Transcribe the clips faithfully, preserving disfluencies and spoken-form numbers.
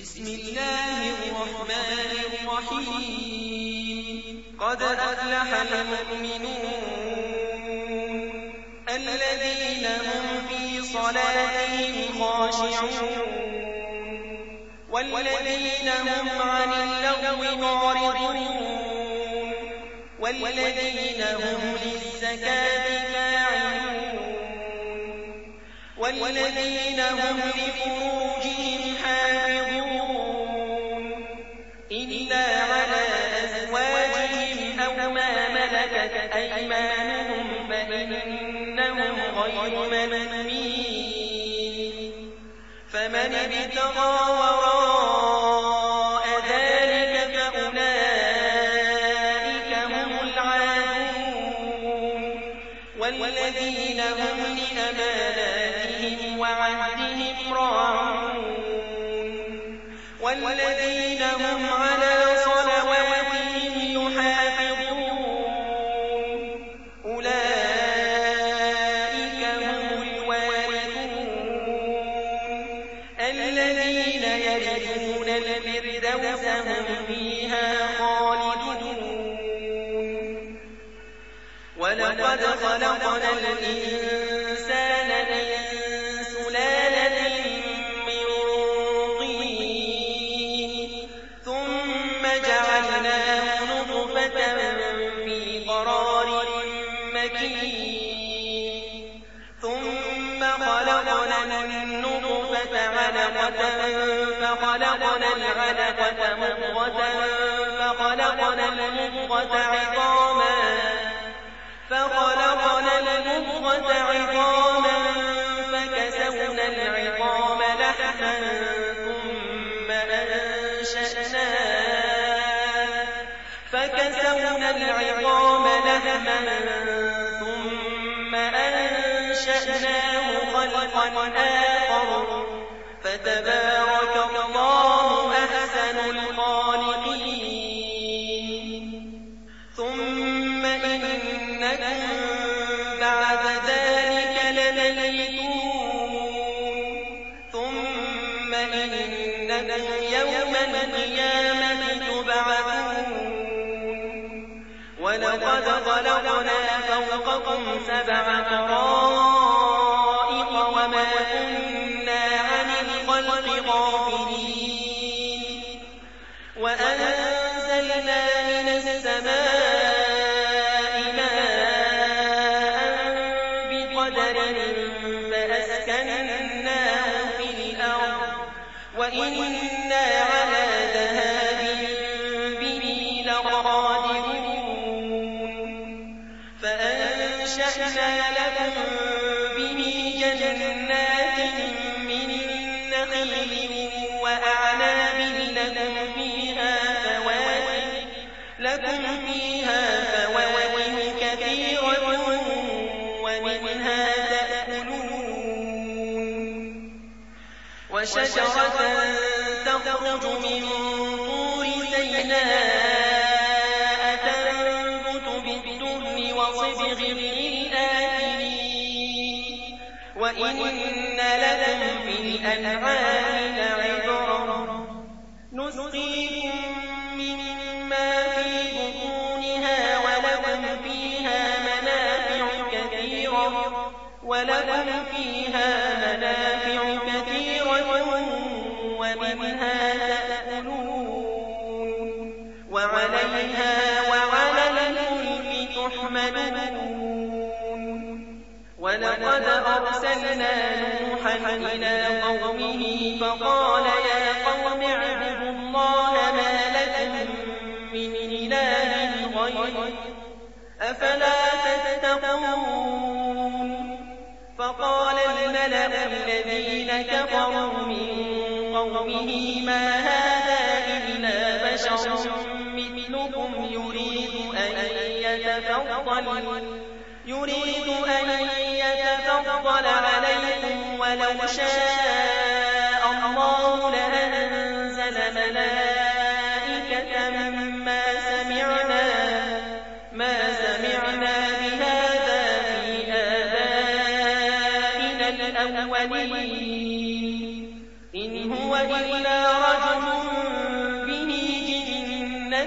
بسم الله الرحمن الرحيم قد أفلح المؤمنون الذين هم في صلاتهم خاشعون والذين هم عن اللغو معرضون والذين هم للزكاة فاعلون والذين هم لفروجهم حافظون إلا على أزواجهم أو ما ملكت أيمانهم فإنهم غير ملومين فمن ابتغى وراء ذلك فأولئك هم العادون والذين هم لأماناتهم وعهدهم راعون والذين هم على صلواتهم يحافظون أولئك هم الوارثون الذين يرثون الفردوس هم فيها خالدون ولقد خلقنا الإنسان من سلالة من طين ثم جعلناه نطفة في قرار مكين ثم خلقنا النطفة علقة فخلقنا العلقة مضغة فخلقنا المضغة عظاما فخلقنا المضغة عظاما فكسونا العظام لحما ثم أنشأناه فكسونا العظام لحما ثم أنشأناه خلقا آخر فتبارك الله أحسن الخالقين ثم إنكم بعد ذلك لميتون ثم إنكم يوم القيامة تبعثون ولقد خلقنا فوقكم سبع طرائق وما كنا عن الخلق غافلين وأنزلنا من السماء ماء بقدر فأسكنناه في الأرض وإنا على ذهاب به لقادرون فأنشأنا لكم به جنات من نخيل وأعناب لكم فيها فواكه لكم فيها فواكه كثيرة ومنها تأكلون وشجرة تخرج من طور سيناء تنبت بالدهن وصبغ للآكلين وإن لكم في الأنعام لعبرة نسقيكم مما في بطونها ولكم فيها منافع كثيرة ولكم فيها منافع كثيرة ومنها تأكلون وعليها وعلى الفلك تحملون ولقد أرسلنا نوحا إلى قومه فقال يا قوم اعبدوا الله ما لكم من إله غيره أفلا تتقون فقال الملأ الذين كفروا من قومه ما هذا إلا بشر مثلكم يريد أن يتفضل يريد أن يتفضل عليكم ولو شاء الله لأنزل ملائكة ما سمعنا ما سمعنا بهذا في آبائنا الأولين إن هو إلا رجل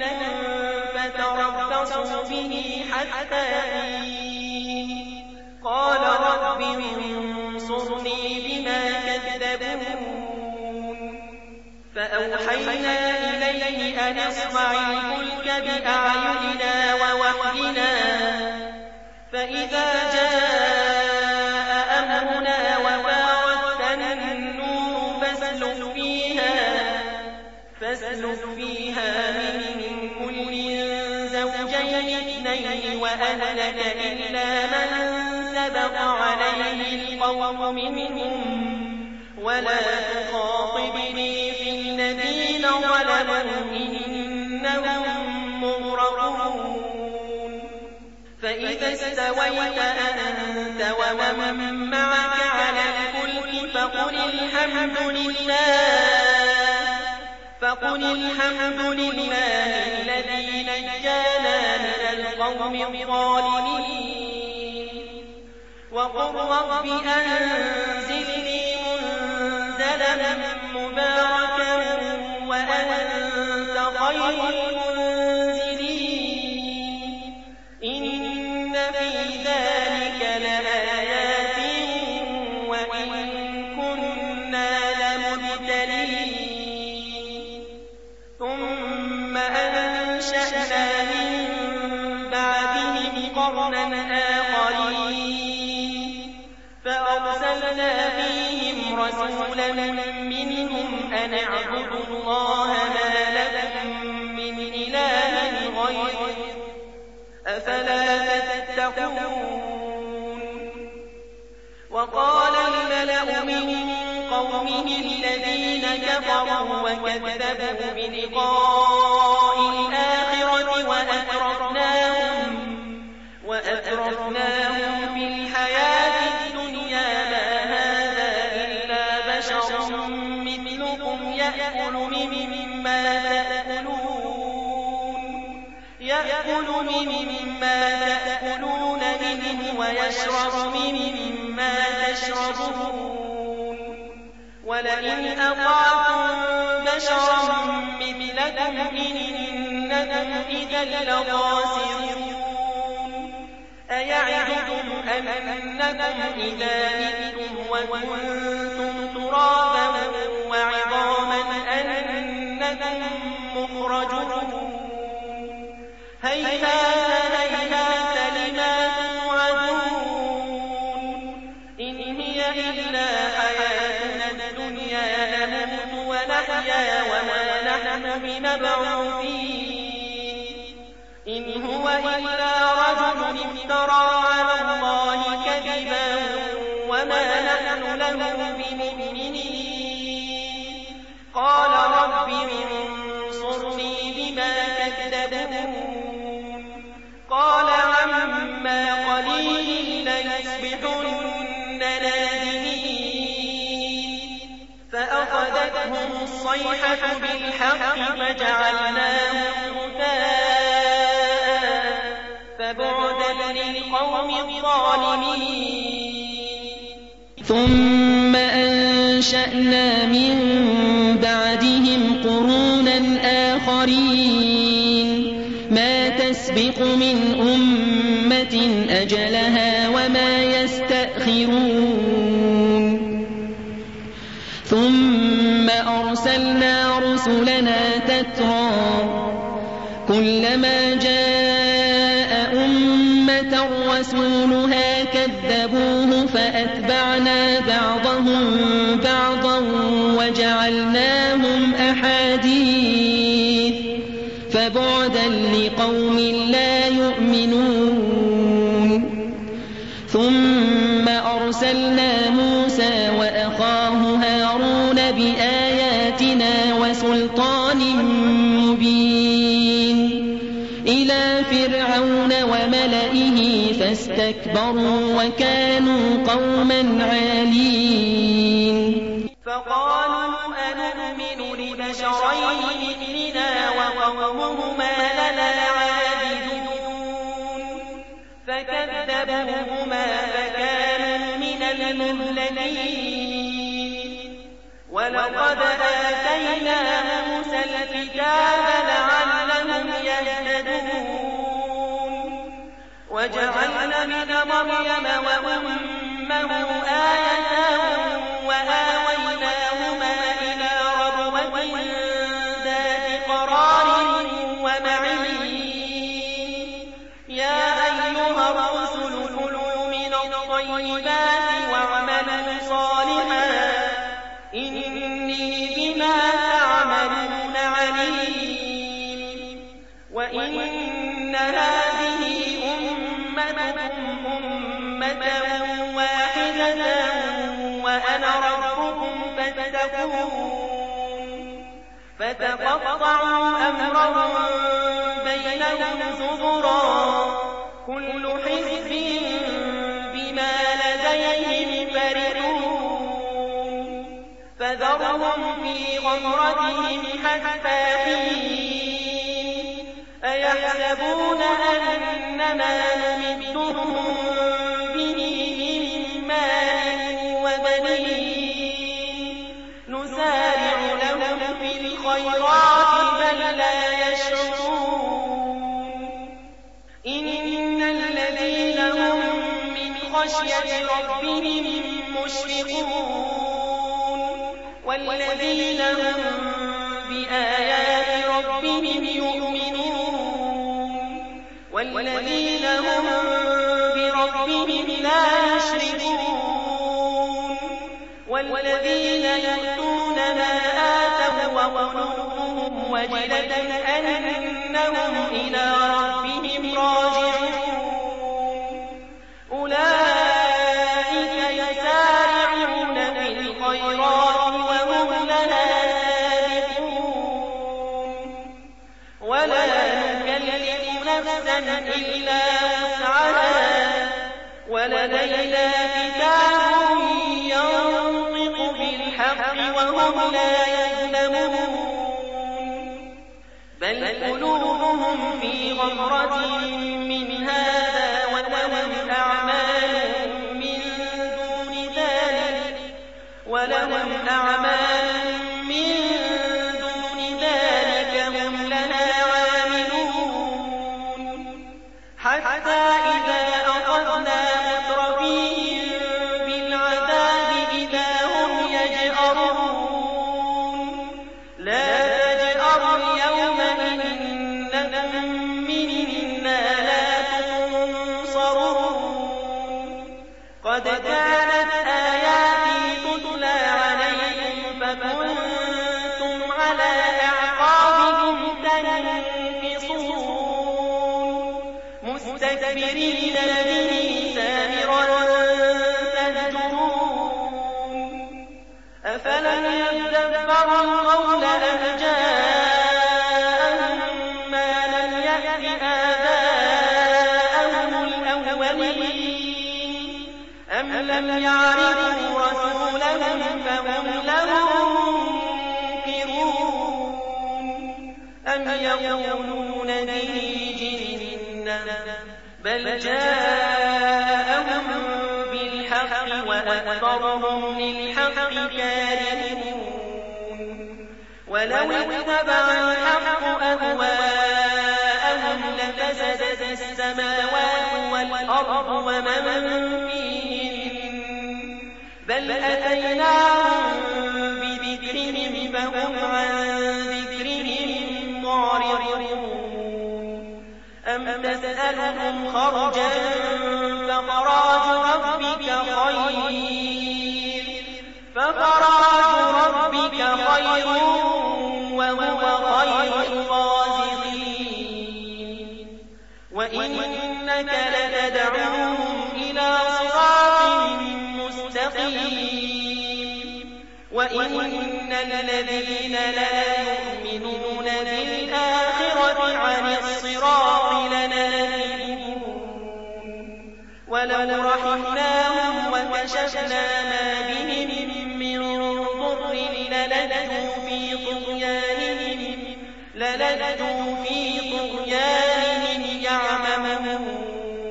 فتربصوا به حتى حين قال رب انصرني بما كذبون فأوحينا إليه أن اصنع الفلك بأعيننا ووحينا فإذا جاء أمرنا وفارت النور فاسلك فيها فاسلك فيها من كل زوجين اثنين وأهلك إلا من سبق عليه القول منهم ولا تخاطبني في الذين ظلموا إنهم مغرقون فإذا استويت أنت ومن معك على الفلك فقل الحمد لله فقل الحمد لله الذي نجانا من القوم الظالمين وقل رب أنزلني منزلا مباركا وأنت خير المنزلين إن في ذلك لآيات وإن كنا لمبتلين ثم أنشأنا من بعدهم قرنا آخرين فأرسلنا فيهم رسولا منهم أن اعبدوا الله ما لكم من إله غيره أفلا تتقون وقال الملأ من قومه الذين كفروا وكذبوا بلقاء الآخرة وأترفناهم وأترفناهم في الحياة الدنيا ما هذا إلا بشر مثلكم يأكل مما تأكلون يأكل مما تأكلون منه ويشرب مما تشربون ولئن أطعتم بشرا مثلكم إنكم إذا لخاسرون أيعدكم أنكم إذا متم وكنتم ترابا وعظاما أنكم مخرجون هيهات هيهات لما توعدون إن هي إلا حياتنا الدنيا نموت ونحيا وما نحن بمبعوثين إن هو إلا رجل افترى على الله كذبا وما نحن له بمؤمنين قال رب انصرني بما كذبون قال عما قليل ليصبحن نادمين فأخذتهم الصيحة بالحق فجعلناهم غثاء فبعدا للقوم الظالمين ثم أنشأنا من بعدهم قرونا آخرين ما تسبق من أمة أجلها وما يستأخرون ثم أرسلنا رسلنا تترى كلما جاء أمة رسولها كذبوه فأتبعنا بعضهم بعضا وجعلناهم أحاديث فبعدا لقوم لا يؤمنون ثم أرسلنا موسى وأخاه هارون بآياتنا وسلطان مبين إلى فرعون وملئه فاستكبروا وكانوا قوما عالين فقالوا أنؤمن لبشرين مثلنا وقومهما لنا عابدون فكذبوهما فكانوا من المهلكين ولقد آتينا موسى الكتاب لعلهم مريم وأمه آية وآويناهما إلى ربوة ذات قرار ومعين يا أيها الرسل كلوا من الطيبات واعملوا صالحا إني بما تعملون عليم وإن هذه أمتكم أمة واحدة وأنا ربكم فاتقون فتقطعوا أمرهم بينهم زبرا كل حزب بما لديهم فرحون فذرهم في غمرتهم حتى حين أيحسبون أنما نمدهم به من مال وبنين نسارع لهم في الخيرات بل لا يشعرون إن الذين هم من خشية ربهم مشفقون والذين هم بآيات ربهم يؤمنون والذين هم بربهم لا يشركون والذين يؤتون ما آتوا وقلوبهم وجلة أنهم إلى ربهم راجعون أولئك يسارعون في الخيرات وهم لها سابقون ولا نكلف نفسا إلا وسعها ولدينا كتاب ينطق بالحق وهم لا يظلمون بل قلوبهم في غمرة من هذا ولهم أعمال من دون ذلك ولهم أعمال من دون ذلك هم لها عاملون حتى إذا أخذنا مترفيهم بالعذاب إذا هم يجأرون لا تجأروا اليوم إنكم منا لا تنصرون قد كانت آياتي تتلى عليكم فكنتم على أعقابكم تنكصون مستكبرين به سامرا تهجرون أفلم يدبروا القول أم جاءهم ما لم يأت آباءهم الأولين أم لم يعرفوا رسولهم فهم له منكرون أم يقولون به جنة بل جاءهم بالحق وأكثرهم للحق كارهون ولو اتبع الحق أهواءهم لفسدت السماوات والأرض ومن فيهن بل أتيناهم بذكرهم فهم عن ذكرهم معرضون أم تسألهم خرجا فخراج ربك خير فخراج ربك خير وهو خير الرازقين وإنك لتدعوهم إلى صراط مستقيم وإن الذين لا يؤمنون بالآخرة عن الصراط لناكبون ولو رحمناهم وكشفنا ما بهم من ضر للجوا في طغيانهم للجوا في طغيانهم يعمهون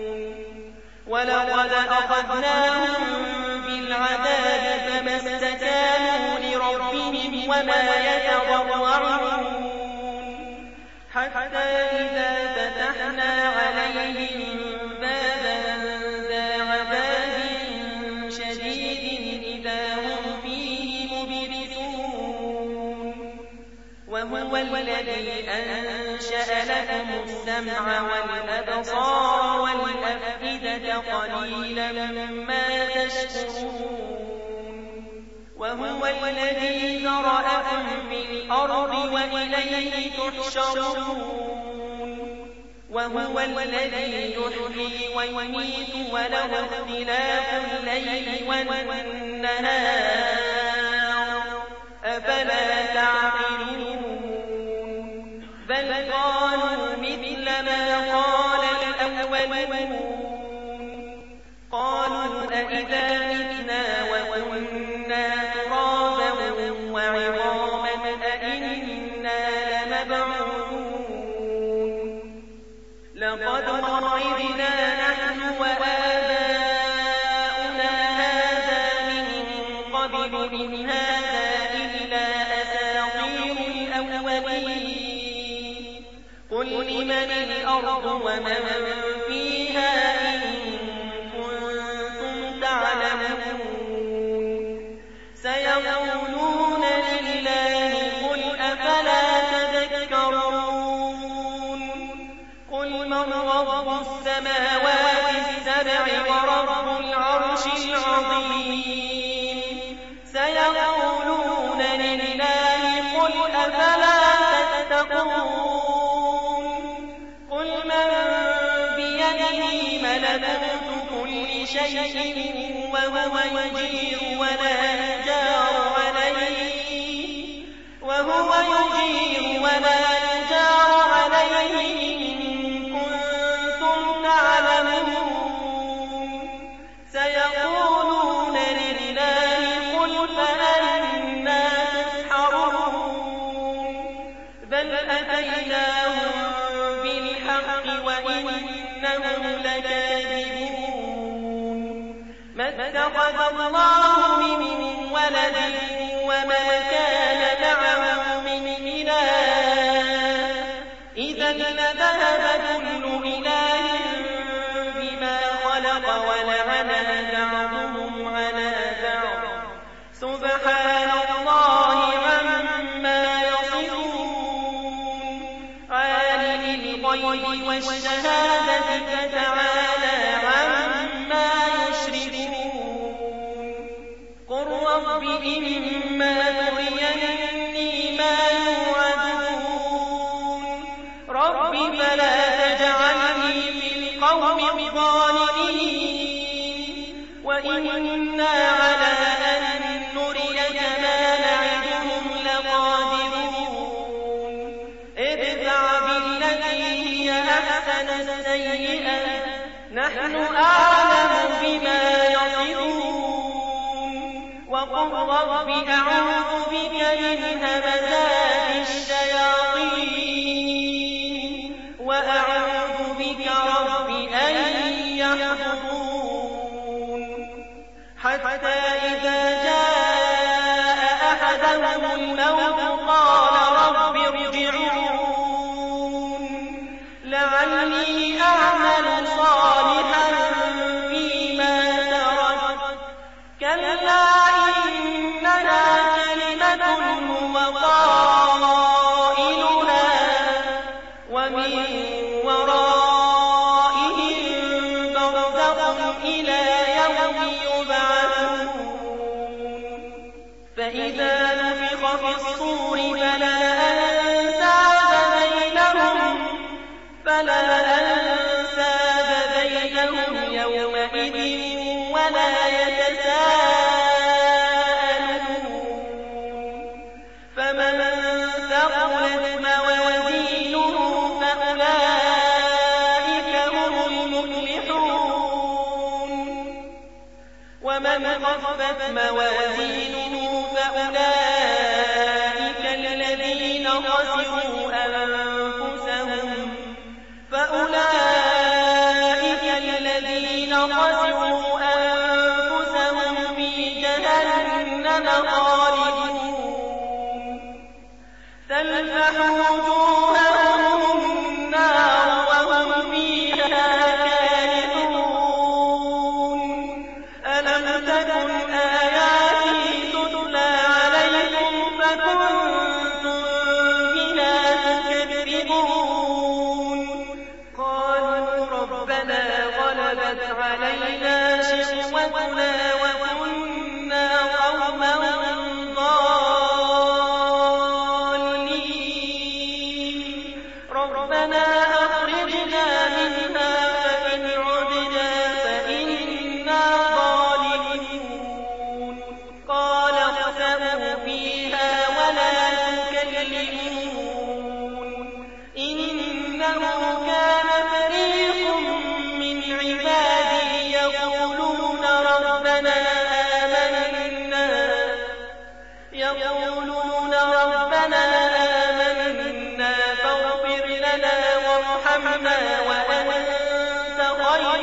ولقد أخذناهم بالعذاب فما استكانوا لربهم وما يتضرعون حتى إذا فتحنا عليهم بابا ذا وهو الذي أنشأ لكم السمع والأبصار والأفئدة قليلا ما تشكرون وهو الذي ذرأكم في الأرض وإليه تحشرون وهو الذي يحيي ويميت وله اختلاف الليل والنهار أفلا تعقلون بل قالوا مثل ما قال الأولون قالوا أئذا متنا وكنا ترابا وعظاما أئنا لمبعوثون لقد وعدنا نحن وآباؤنا هذا من قبل إن هذا إلا أساطير الأولين قل لمن الأرض ومن فيها إن كنتم تعلمون سيقولون لله قل أفلا تذكرون قل من رب السماوات السبع ورب العرش العظيم سيقولون لله قل أفلا تتقون قل من بيده ملكوت كل شيء وهو يجير ولا يجار عليه وهو يجير ولا يجار عليه إن كنتم تعلمون سيقولون لله قل فأنا تسحرون بل أتيناهم بالحق وإنهم لكاذبون ما اتخذ الله من ولد وما كان معه من إله إذا لذهب كل إله بما خلق ولعلى بعضهم على بعض سبحان الله عما يصفون عالم الغيب والشهادة فتعالى عما يشركون قل رب إما تريني ما يوعدون رب فلا تجعلني في القوم الظالمين وإنا على أن نريك ما نعدهم لقادرون ادفع بالتي هي أحسن السيئة نحن أعلم بما يصفون وقل رب أعوذ بك من همزات الشياطين وأعوذ بك رب أن يحضرون حتى إذا جاء أحدهم الموت قال رب ارجعون لعلي أعمل صالحا فيما ترك كلا إنها كلمة هو قائلها ومن ورائهم برزخ إلى يوم يبعثون فإذا نفخ في الصور فلا أنساب بينهم فلا أنساب بينهم يومئذ ولا يتساءلون فمن ثقلت موازينه فأولئك هم المفلحون ومن خفت موازينه فأولئك الذين خسروا أنفسهم فأولئك الذين خسروا أنفسهم في جهنم خالدون تلفح وجوههم النار وهم فيها كالحون ألم تكن آياتي تتلى عليكم فكنتم علينا شقوتنا وكنا قوما ضالين ربنا أخرجنا منها فإن عدنا فإنا ظالمون قال اخسئوا فيها ولا تكلمون إنه كان فريق من عبادي يقولون ربنا آمنا يقولون ربنا آمنا فاغفر لنا وارحمنا وأنت خير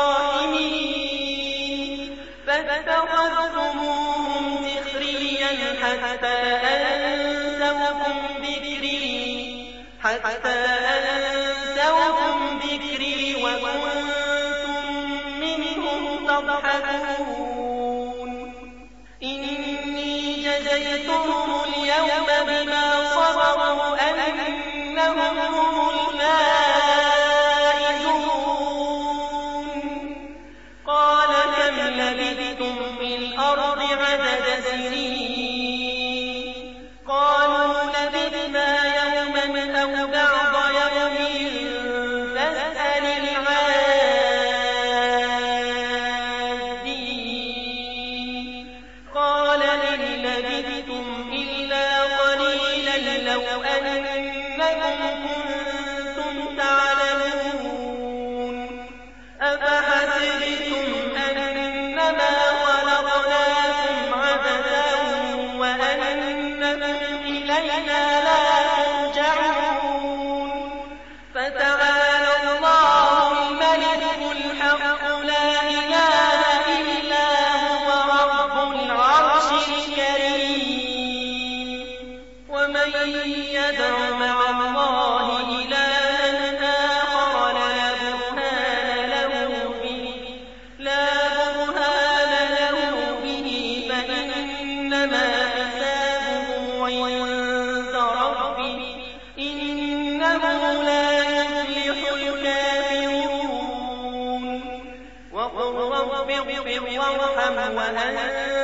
الراحمين فاتخذتموهم سخريا حتى أنسوكم ذكري حتى أنسوكم ذكري وكنتم منهم تضحكون إني جزيتهم اليوم بما صبروا أنهم هم الفائزون قال كم لبثتم في الأرض عدد سنين قالوا لبثنا يوما أو بعض يوم فاسأل العادين قال إن لبثتم إلا قليلا لو أنكم كنتم تعلمون أفحسبتم أنما خلقناكم عبثا وأنكم إلينا لا ترجعون فتعالى الله الملك الحق لا إله إلا هو رب العرش الكريم ومن يدع مع الله إلها آخر لا برهان له به لا برهان له به فإنما حسابه عند ربه إنه لا يفلح الكافرون وقل رب اغفر وارحم وأنت